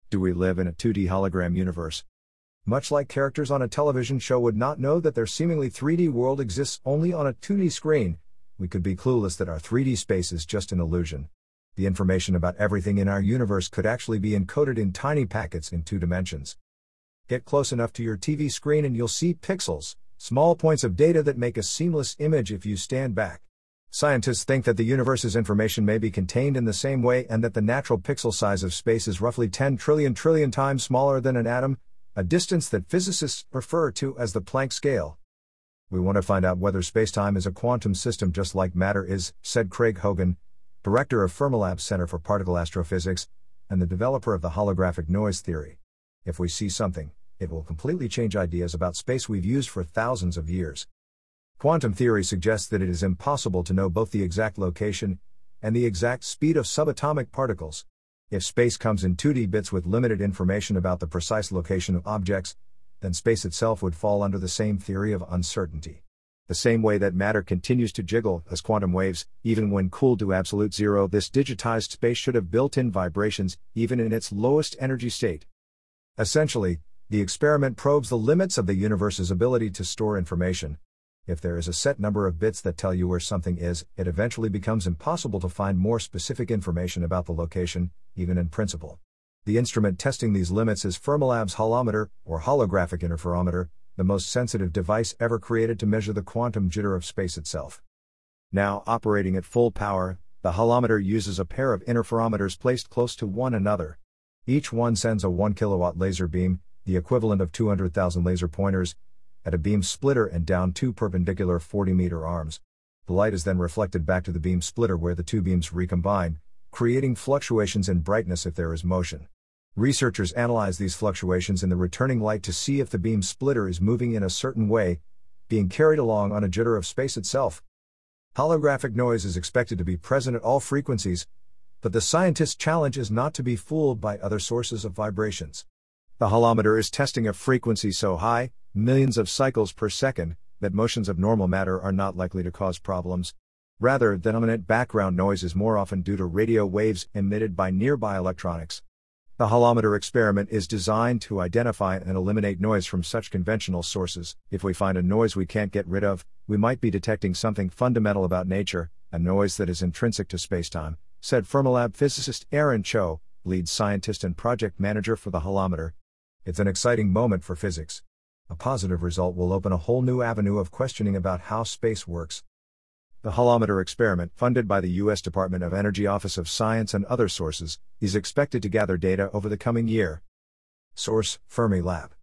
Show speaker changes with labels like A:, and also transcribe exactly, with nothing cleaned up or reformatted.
A: Do we live in a two D hologram universe? Much like characters on a television show would not know that their seemingly three D world exists only on a two D screen, we could be clueless that our three D space is just an illusion. The information about everything in our universe could actually be encoded in tiny packets in two dimensions. Get close enough to your T V screen and you'll see pixels, small points of data that make a seamless image if you stand back. Scientists think that the universe's information may be contained in the same way and that the natural pixel size of space is roughly ten trillion trillion times smaller than an atom, a distance that physicists refer to as the Planck scale. We want to find out whether spacetime is a quantum system just like matter is, said Craig Hogan, director of Fermilab's Center for Particle Astrophysics, and the developer of the holographic noise theory. If we see something, it will completely change ideas about space we've used for thousands of years. Quantum theory suggests that it is impossible to know both the exact location and the exact speed of subatomic particles. If space comes in two D bits with limited information about the precise location of objects, then space itself would fall under the same theory of uncertainty. The same way that matter continues to jiggle as quantum waves, even when cooled to absolute zero, this digitized space should have built-in vibrations, even in its lowest energy state. Essentially, the experiment probes the limits of the universe's ability to store information. If there is a set number of bits that tell you where something is, it eventually becomes impossible to find more specific information about the location, even in principle. The instrument testing these limits is Fermilab's holometer, or holographic interferometer, the most sensitive device ever created to measure the quantum jitter of space itself. Now operating at full power, the holometer uses a pair of interferometers placed close to one another. Each one sends a one kilowatt laser beam, the equivalent of two hundred thousand laser pointers, at a beam splitter and down two perpendicular forty meter arms. The light is then reflected back to the beam splitter where the two beams recombine, creating fluctuations in brightness if there is motion. Researchers analyze these fluctuations in the returning light to see if the beam splitter is moving in a certain way, being carried along on a jitter of space itself. Holographic noise is expected to be present at all frequencies, but the scientist's challenge is not to be fooled by other sources of vibrations. The holometer is testing a frequency so high, millions of cycles per second, that motions of normal matter are not likely to cause problems. Rather, the dominant background noise is more often due to radio waves emitted by nearby electronics. The holometer experiment is designed to identify and eliminate noise from such conventional sources. If we find a noise we can't get rid of, we might be detecting something fundamental about nature, a noise that is intrinsic to spacetime, said Fermilab physicist Aaron Cho, lead scientist and project manager for the holometer. It's an exciting moment for physics. A positive result will open a whole new avenue of questioning about how space works. The holometer experiment, funded by the U S Department of Energy Office of Science and other sources, is expected to gather data over the coming year. Source: Fermilab.